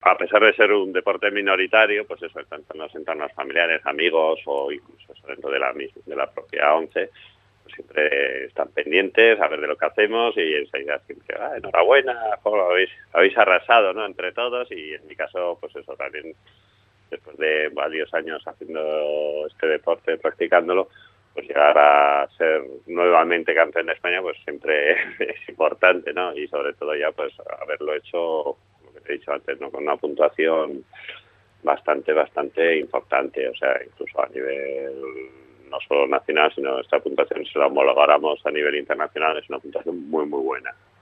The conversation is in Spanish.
a pesar de ser un deporte minoritario, pues eso, tanto en los entornos familiares, amigos o incluso eso, dentro de la propia ONCE, pues siempre están pendientes a ver de lo que hacemos y enseguida siempre, enhorabuena, habéis arrasado, ¿no?, entre todos. Y en mi caso, pues eso también, después de varios años haciendo este deporte, practicándolo, pues llegar a ser nuevamente campeón de España, pues siempre es importante, ¿no? Y sobre todo ya pues haberlo hecho, lo que te he dicho antes, ¿no?, con una puntuación bastante importante, o sea, incluso a nivel no solo nacional, sino esta puntuación, si la homologáramos a nivel internacional, es una puntuación muy buena.